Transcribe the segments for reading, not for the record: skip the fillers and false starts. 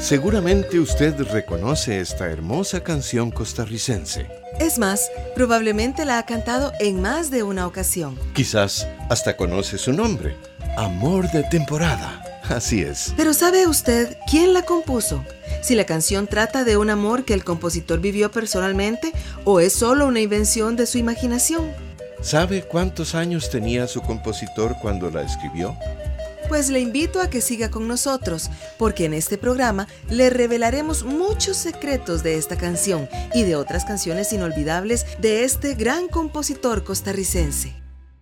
Seguramente usted reconoce esta hermosa canción costarricense. Es más, probablemente la ha cantado en más de una ocasión. Quizás hasta conoce su nombre, Amor de Temporada. Así es. Pero ¿sabe usted quién la compuso? Si la canción trata de un amor que el compositor vivió personalmente o es solo una invención de su imaginación. ¿Sabe cuántos años tenía su compositor cuando la escribió? Pues le invito a que siga con nosotros, porque en este programa le revelaremos muchos secretos de esta canción y de otras canciones inolvidables de este gran compositor costarricense.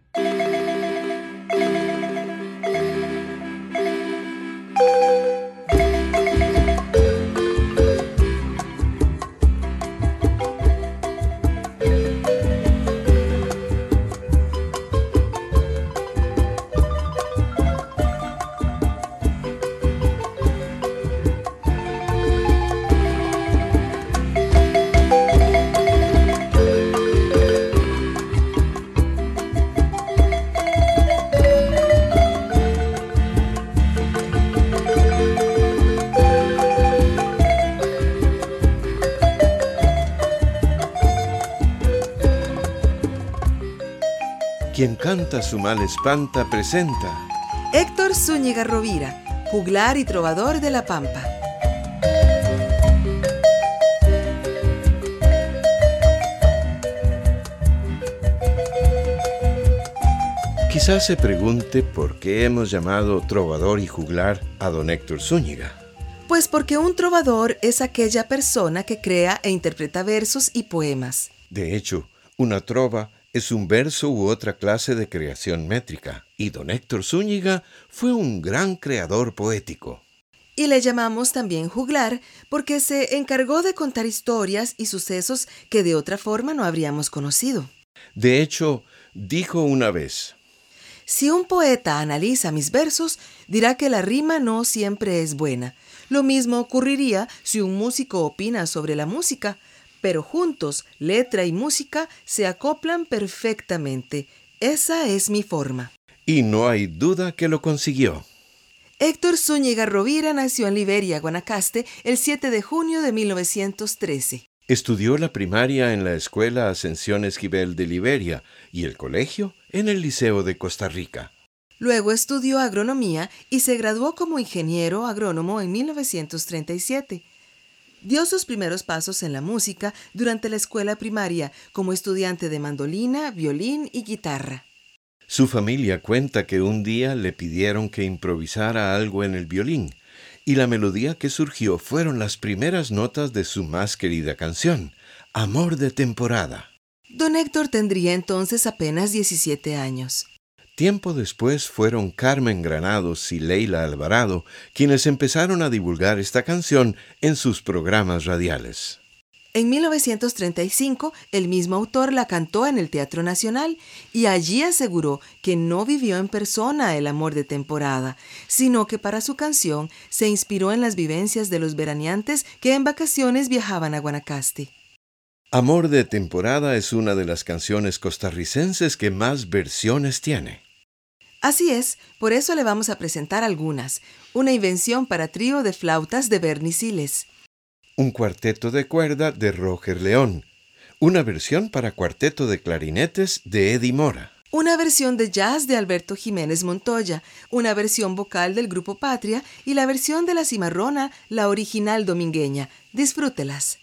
Quien canta su mal espanta presenta Héctor Zúñiga Rovira, juglar y trovador de La Pampa. Quizás se pregunte por qué hemos llamado trovador y juglar a don Héctor Zúñiga. Pues porque un trovador es aquella persona que crea e interpreta versos y poemas. De hecho, una trova es un verso u otra clase de creación métrica, y don Héctor Zúñiga fue un gran creador poético. Y le llamamos también juglar porque se encargó de contar historias y sucesos que de otra forma no habríamos conocido. De hecho, dijo una vez: si un poeta analiza mis versos, dirá que la rima no siempre es buena. Lo mismo ocurriría si un músico opina sobre la música, pero juntos, letra y música se acoplan perfectamente. Esa es mi forma. Y no hay duda que lo consiguió. Héctor Zúñiga Rovira nació en Liberia, Guanacaste, el 7 de junio de 1913. Estudió la primaria en la Escuela Ascensión Esquivel de Liberia y el colegio en el Liceo de Costa Rica. Luego estudió agronomía y se graduó como ingeniero agrónomo en 1937. Dio sus primeros pasos en la música durante la escuela primaria como estudiante de mandolina, violín y guitarra. Su familia cuenta que un día le pidieron que improvisara algo en el violín, y la melodía que surgió fueron las primeras notas de su más querida canción, Amor de Temporada. Don Héctor tendría entonces apenas 17 años. Tiempo después fueron Carmen Granados y Leila Alvarado quienes empezaron a divulgar esta canción en sus programas radiales. En 1935, el mismo autor la cantó en el Teatro Nacional y allí aseguró que no vivió en persona el amor de temporada, sino que para su canción se inspiró en las vivencias de los veraneantes que en vacaciones viajaban a Guanacaste. Amor de Temporada es una de las canciones costarricenses que más versiones tiene. Así es, por eso le vamos a presentar algunas. Una invención para trío de flautas de Bernie Siles. Un cuarteto de cuerda de Roger León. Una versión para cuarteto de clarinetes de Eddie Mora. Una versión de jazz de Alberto Jiménez Montoya. Una versión vocal del Grupo Patria y la versión de La Cimarrona, la original domingueña. Disfrútelas.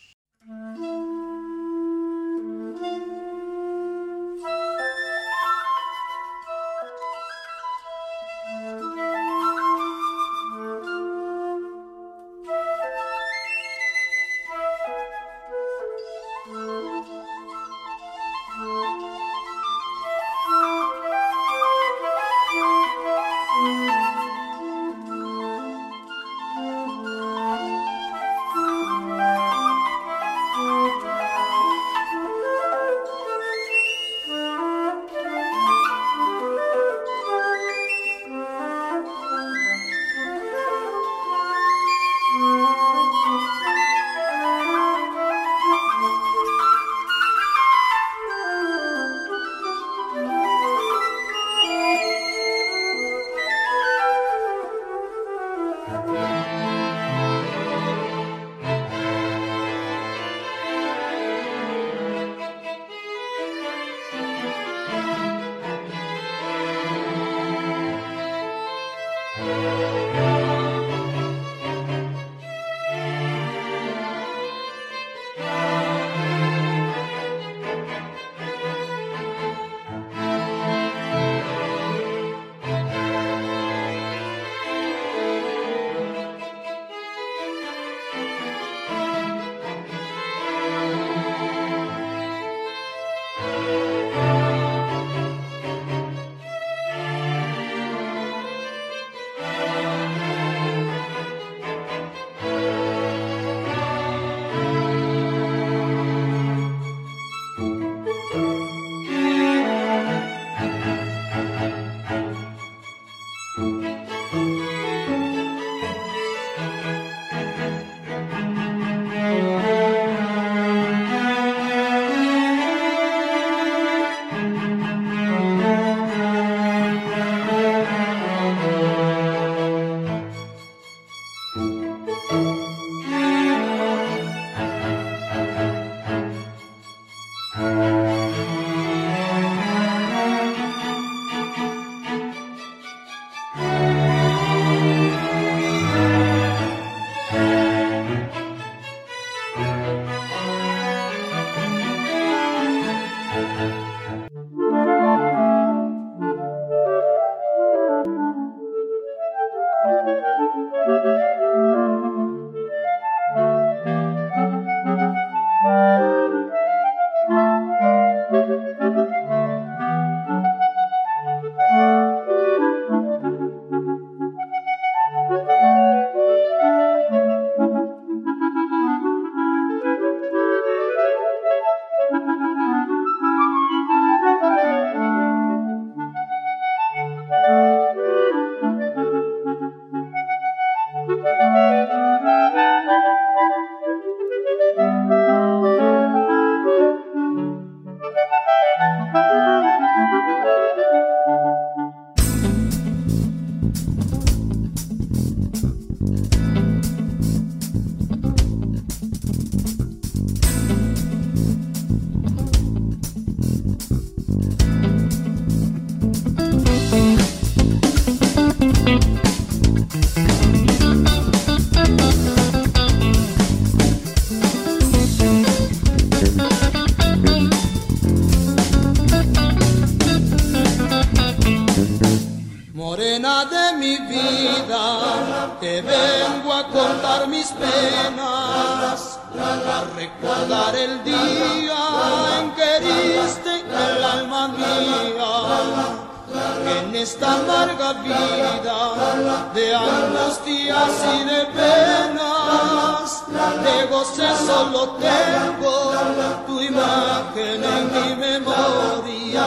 pena de mi vida, te vengo a contar mis penas, a recordar el día en que heriste el alma mía. En esta amarga vida de angustias y de penas, de goce solo tengo tu imagen en mi memoria.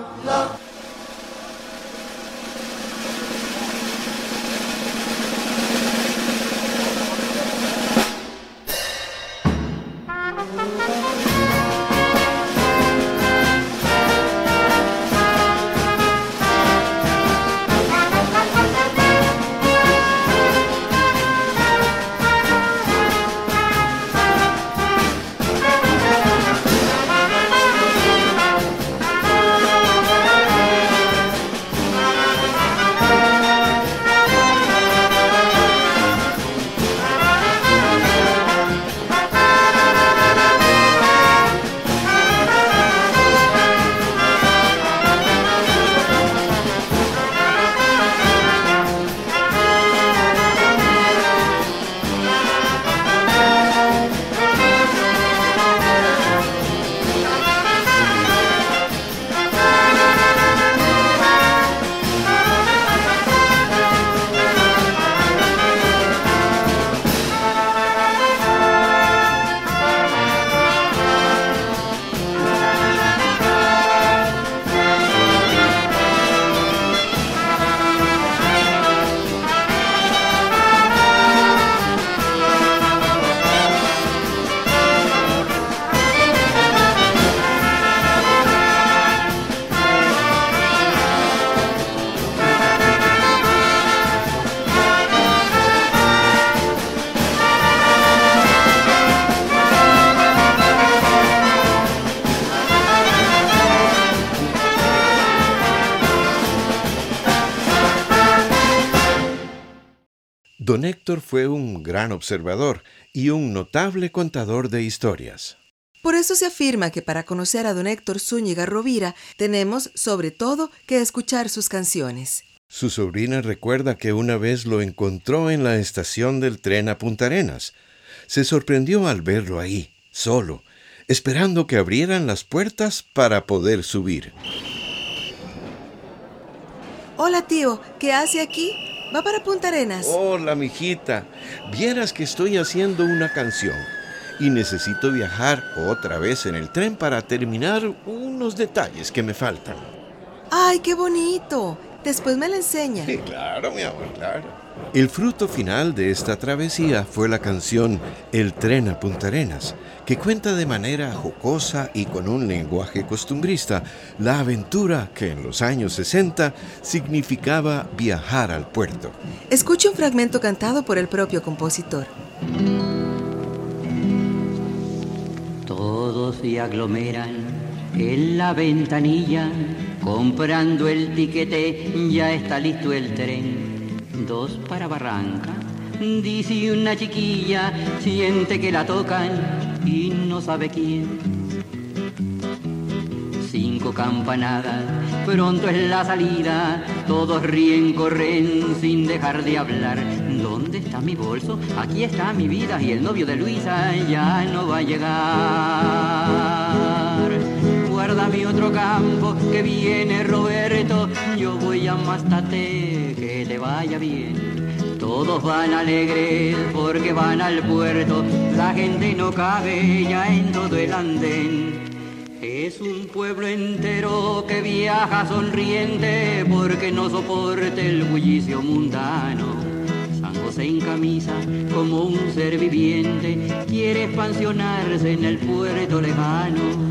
Don Héctor fue un gran observador y un notable contador de historias. Por eso se afirma que para conocer a don Héctor Zúñiga Rovira tenemos, sobre todo, que escuchar sus canciones. Su sobrina recuerda que una vez lo encontró en la estación del tren a Punta Arenas. Se sorprendió al verlo ahí, solo, esperando que abrieran las puertas para poder subir. Hola, tío, ¿qué hace aquí? ¿Va para Punta Arenas? Hola, mijita. Vieras que estoy haciendo una canción y necesito viajar otra vez en el tren para terminar unos detalles que me faltan. ¡Ay, qué bonito! Después me la enseña. Sí, claro, mi amor, claro. El fruto final de esta travesía fue la canción El tren a Punta Arenas, que cuenta de manera jocosa y con un lenguaje costumbrista la aventura que en los años 60 significaba viajar al puerto. Escuche un fragmento cantado por el propio compositor. Todos se aglomeran en la ventanilla, comprando el tiquete, ya está listo el tren. 2 para Barranca, dice una chiquilla, siente que la tocan y no sabe quién. 5 campanadas, pronto es la salida, todos ríen, corren sin dejar de hablar. ¿Dónde está mi bolso? Aquí está mi vida y el novio de Luisa ya no va a llegar. Guárdame otro campo que viene Roberto, yo voy a Mastate, que te vaya bien. Todos van alegres porque van al puerto, la gente no cabe ya en todo el andén. Es un pueblo entero que viaja sonriente porque no soporte el bullicio mundano. San José en camisa como un ser viviente quiere expansionarse en el puerto lejano.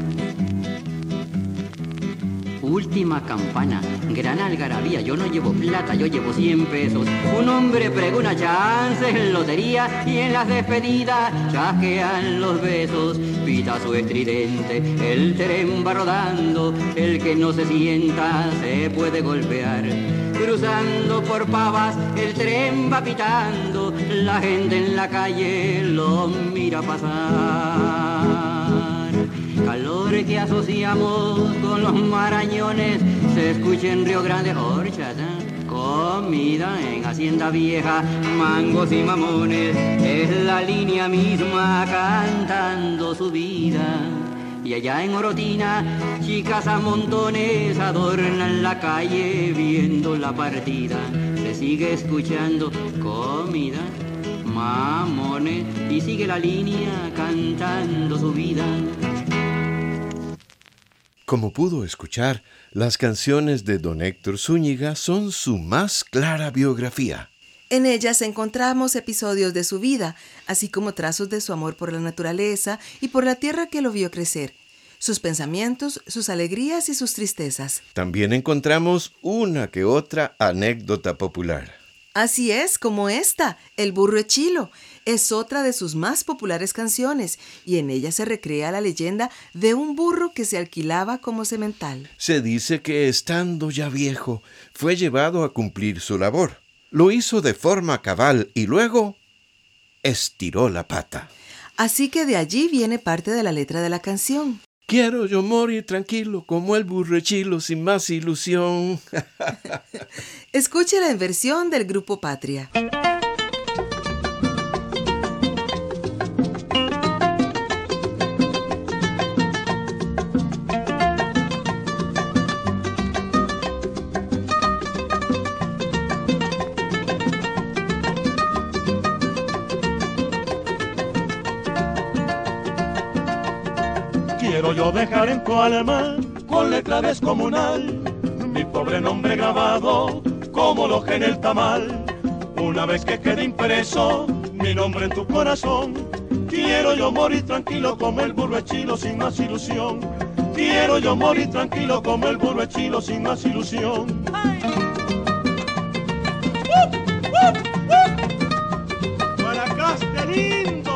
Última campana, gran algarabía, yo no llevo plata, yo llevo 100 pesos. Un hombre pregona chance en lotería y en las despedidas chasquean los besos. Pitazo estridente, el tren va rodando, el que no se sienta se puede golpear. Cruzando por Pavas, el tren va pitando, la gente en la calle lo mira pasar. Calor que asociamos con los marañones, se escucha en Río Grande, horchata, Comida en Hacienda Vieja, mangos y mamones, es la línea misma cantando su vida. Y allá en Orotina, chicas a montones adornan la calle viendo la partida. Se sigue escuchando comida, mamones, y sigue la línea cantando su vida. Como pudo escuchar, las canciones de don Héctor Zúñiga son su más clara biografía. En ellas encontramos episodios de su vida, así como trazos de su amor por la naturaleza y por la tierra que lo vio crecer, sus pensamientos, sus alegrías y sus tristezas. También encontramos una que otra anécdota popular. Así es, como esta, El burro echilo. Es otra de sus más populares canciones y en ella se recrea la leyenda de un burro que se alquilaba como semental. Se dice que estando ya viejo, fue llevado a cumplir su labor. Lo hizo de forma cabal y luego estiró la pata. Así que de allí viene parte de la letra de la canción. Quiero yo morir tranquilo como el burro echilo sin más ilusión. Escúchela en versión del Grupo Patria. Quiero yo dejar en tu alma con letra descomunal mi pobre nombre grabado como loja en el tamal. Una vez que quede impreso mi nombre en tu corazón, quiero yo morir tranquilo como el burro echilo sin más ilusión. Quiero yo morir tranquilo como el burro echilo sin más ilusión. Guanacaste lindo.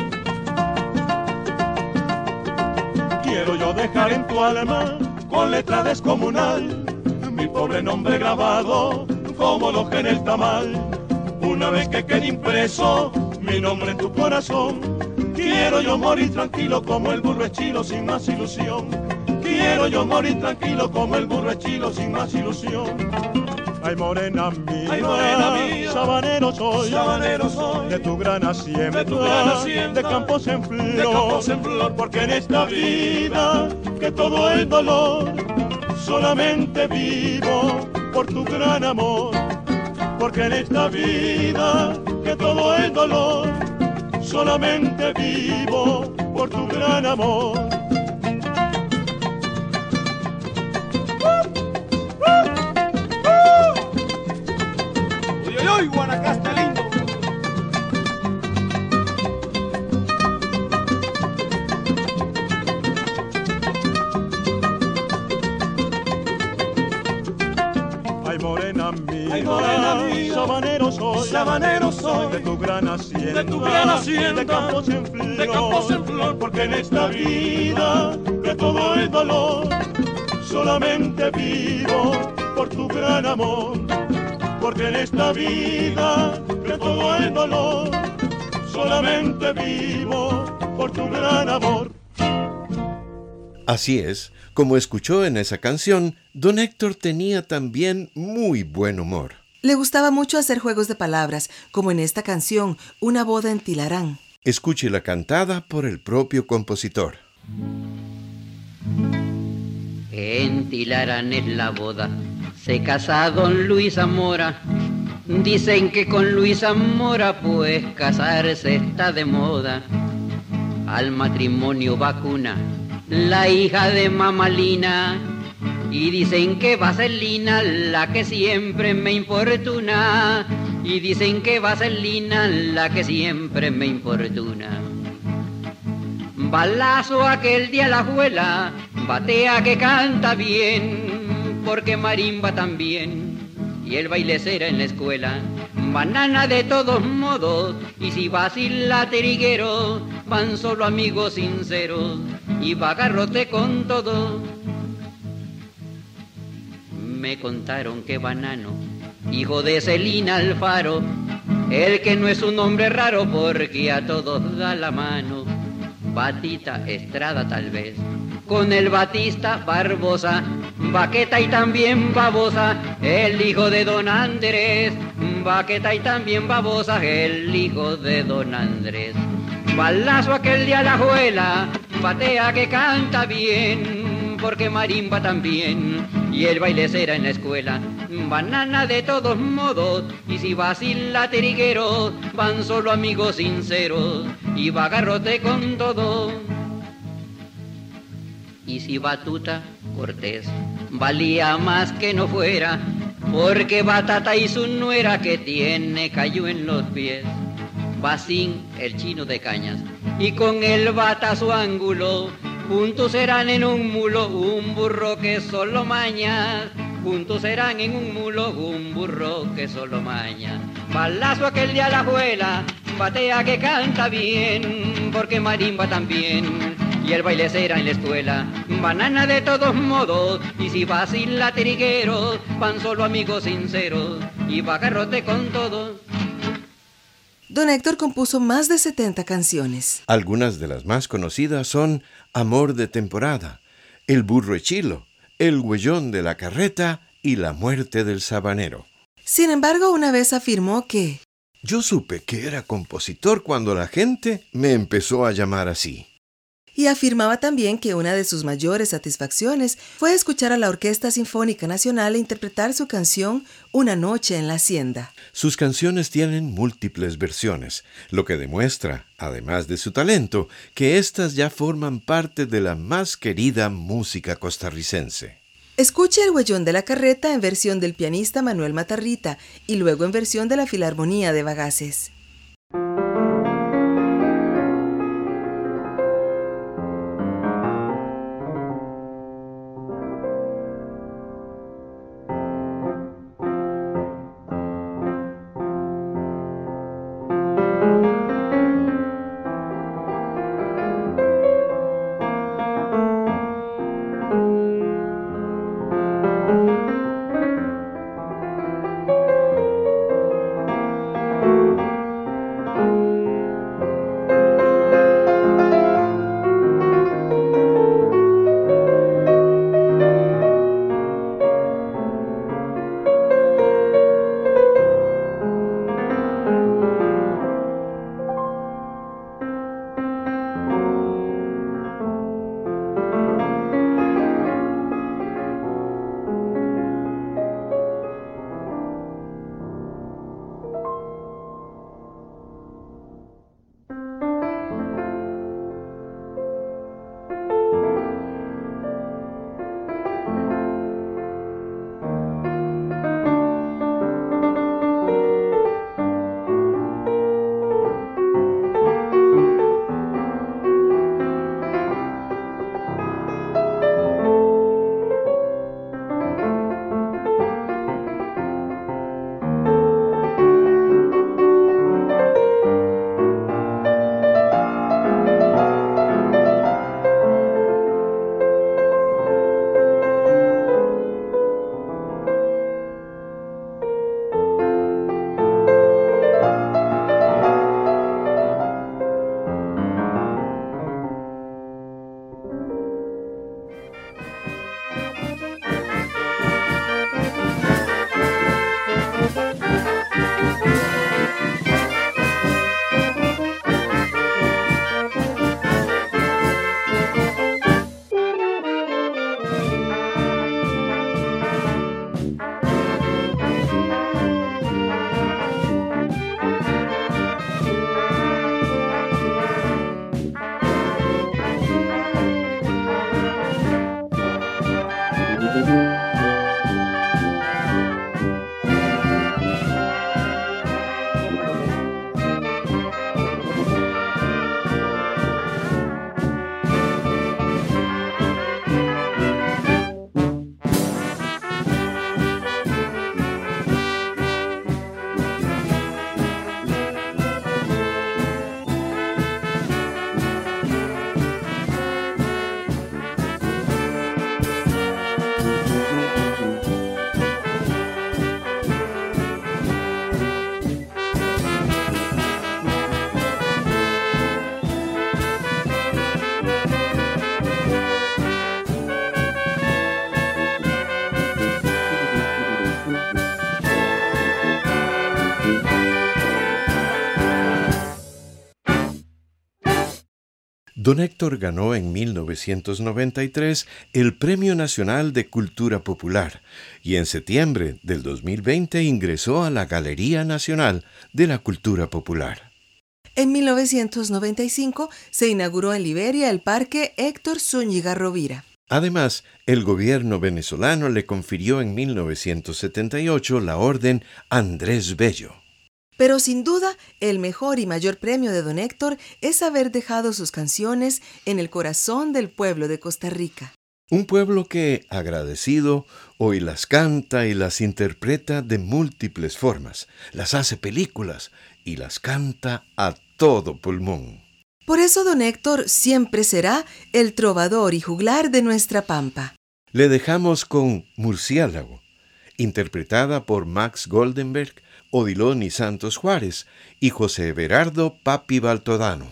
Quiero yo dejar en tu alma con letra descomunal mi pobre nombre grabado como loja en el tamal. Una vez que quede impreso mi nombre en tu corazón, quiero yo morir tranquilo como el burro echilo sin más ilusión. Quiero yo morir tranquilo como el burro echilo sin más ilusión. Ay morena mía, sabanero soy, de tu gran hacienda, de campos en flor, porque en esta vida que todo el dolor solamente vivo por tu gran amor, porque en esta vida que todo el dolor solamente vivo por tu gran amor. ¡Uy, Guanacaste lindo! Ay morena mía, sabanero soy, de tu gran hacienda, de campos en flor, porque en esta vida que todo el dolor solamente vivo por tu gran amor. Porque en esta vida que todo el dolor solamente vivo por tu gran amor. Así es, como escuchó en esa canción, don Héctor tenía también muy buen humor. Le gustaba mucho hacer juegos de palabras, como en esta canción, Una boda en Tilarán. Escúchela cantada por el propio compositor. En Tilarán es la boda, se casa don Luis Zamora. Dicen que con Luis Zamora pues casarse está de moda. Al matrimonio vacuna la hija de Mamalina, y dicen que va a ser Lina la que siempre me importuna. Y dicen que va a ser Lina la que siempre me importuna. Balazo aquel día la abuela, batea que canta bien, porque marimba también, y el baile será en la escuela. Banana de todos modos, y si vacila triguero, van solo amigos sinceros, y va garrote con todo. Me contaron que Banano, hijo de Celina Alfaro, el que no es un hombre raro porque a todos da la mano. Batita Estrada tal vez, con el Batista Barbosa, Baqueta y también Babosa, el hijo de don Andrés, Baqueta y también Babosa, el hijo de don Andrés. Balazo aquel de Alajuela, batea que canta bien, porque marimba también, y el baile será en la escuela. Banana de todos modos, y si vacila triguero, van solo amigos sinceros, y va garrote con todo. Y si Batuta Cortés valía más que no fuera, porque Batata y su nuera que tiene cayó en los pies. Bacín, el chino de cañas, y con el bata su ángulo, juntos serán en un mulo, un burro que solo maña. Juntos serán en un mulo, un burro que solo maña. Balazo aquel de Alajuela, batea que canta bien, porque marimba también, y el baile será en la escuela. Banana de todos modos, y si vacila triguero, van solo amigos sinceros, y va garrote con todo. Don Héctor compuso más de 70 canciones. Algunas de las más conocidas son Amor de temporada, El burro echilo, El huellón de la carreta y La muerte del sabanero. Sin embargo, una vez afirmó que Yo supe que era compositor cuando la gente me empezó a llamar así. y afirmaba también que una de sus mayores satisfacciones fue escuchar a la Orquesta Sinfónica Nacional interpretar su canción Una noche en la hacienda. Sus canciones tienen múltiples versiones, lo que demuestra, además de su talento, que éstas ya forman parte de la más querida música costarricense. Escuche El huellón de la carreta en versión del pianista Manuel Matarrita y luego en versión de la Filarmonía de Bagaces. Don Héctor ganó en 1993 el Premio Nacional de Cultura Popular y en septiembre del 2020 ingresó a la Galería Nacional de la Cultura Popular. En 1995 se inauguró en Liberia el Parque Héctor Zúñiga Rovira. Además, el gobierno venezolano le confirió en 1978 la Orden Andrés Bello. Pero sin duda, el mejor y mayor premio de Don Héctor es haber dejado sus canciones en el corazón del pueblo de Costa Rica. Un pueblo que, agradecido, hoy las canta y las interpreta de múltiples formas, las hace películas y las canta a todo pulmón. Por eso Don Héctor siempre será el trovador y juglar de nuestra pampa. Le dejamos con Murciélago, interpretada por Max Goldenberg, Odiloni Santos Juárez y José Everardo Papi Baltodano.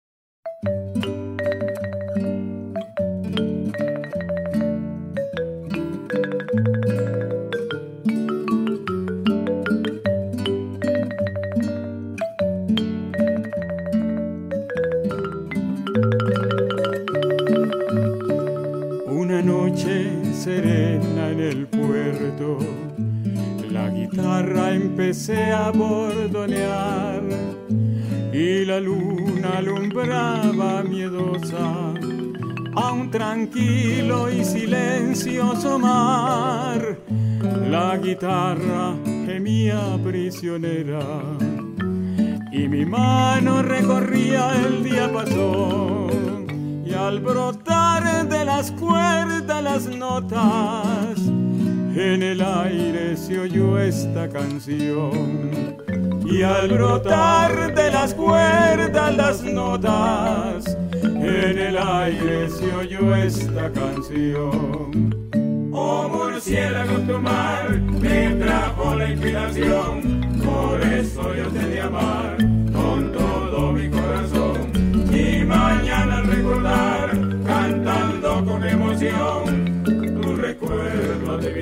Una noche serena en el puerto, la guitarra empecé a bordonear y la luna alumbraba miedosa a un tranquilo y silencioso mar. La guitarra gemía prisionera y mi mano recorría el diapasón, y al brotar de las cuerdas las notas, en el aire se oyó esta canción. Y al brotar de las cuerdas las notas, en el aire se oyó esta canción. Oh murciélago, tu mar me trajo la inspiración, por eso yo te de amar con todo mi corazón. Y mañana al recordar, cantando con emoción, tu recuerdo de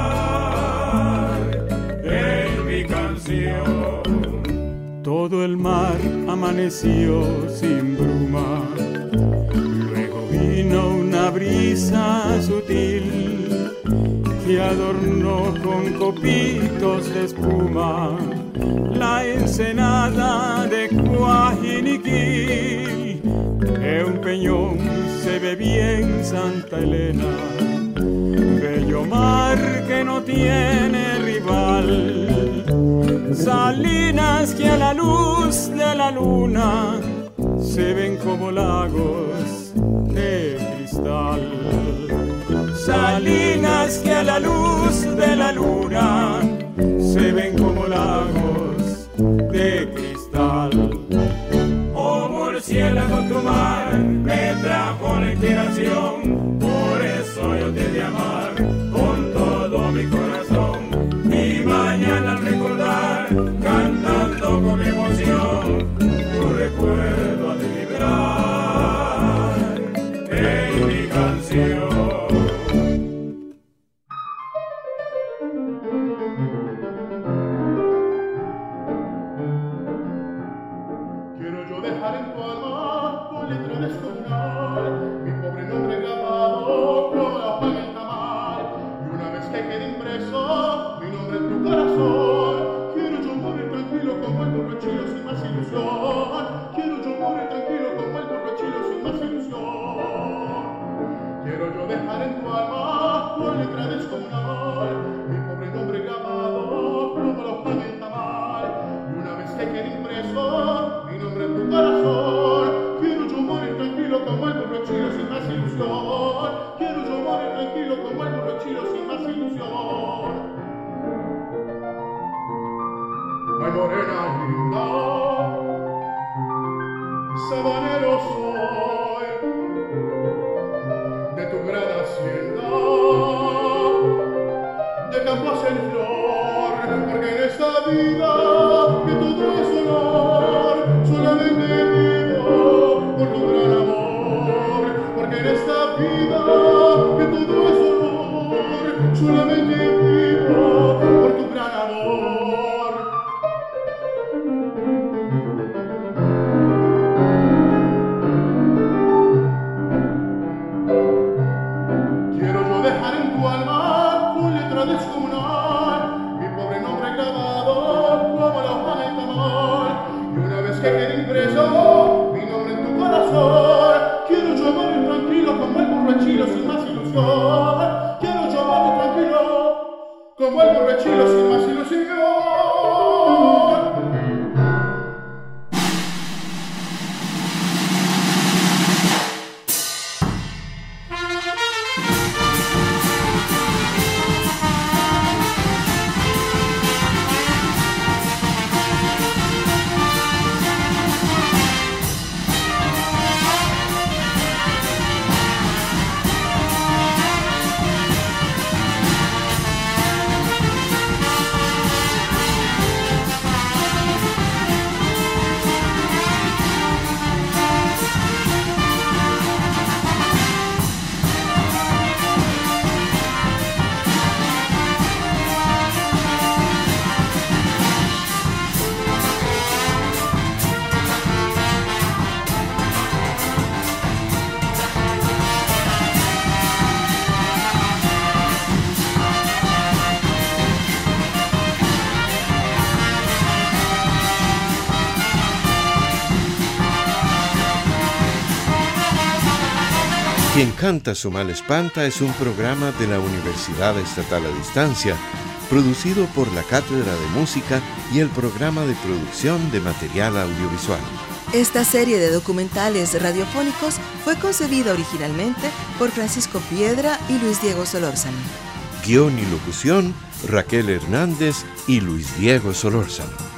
vibrar en mi canción. Todo el mar amaneció sin bruma, luego vino una brisa sutil que adornó con copitos de espuma la ensenada de Coajiniquil. En un peñón se bebía en Santa Elena, bello mar que no tiene rival. Salinas que a la luz de la luna se ven como lagos de cristal. Salinas que a la luz de la luna se ven como lagos de cristal. Oh murciélago, tu mar me trajo la inspiración, por eso yo te de amar con todo mi corazón. Y mañana al recordar, cantando con emoción, tu recuerdo de vibrar en mi canción. Ay, morena linda, sabanero soy de tu gran hacienda, de campos en flor, porque en esta vida que todo es honor, solamente vivo por tu gran amor, porque en esta vida que todo es honor, solamente vivo por tu gran amor. tu alma con letra descomunal, mi pobre nombre grabado como la hoja en el tamal. Y una vez que quede impreso mi nombre en tu corazón, quiero yo morir tranquilo como el borrachilo sin más ilusión. Quiero yo morir tranquilo como el borrachilo sin más ilusión. Quien canta su mal espanta es un programa de la Universidad Estatal a Distancia, producido por la Cátedra de Música y el Programa de Producción de Material Audiovisual. Esta serie de documentales radiofónicos fue concebida originalmente por Francisco Piedra y Luis Diego Solórzano. Guión y locución, Raquel Hernández y Luis Diego Solórzano.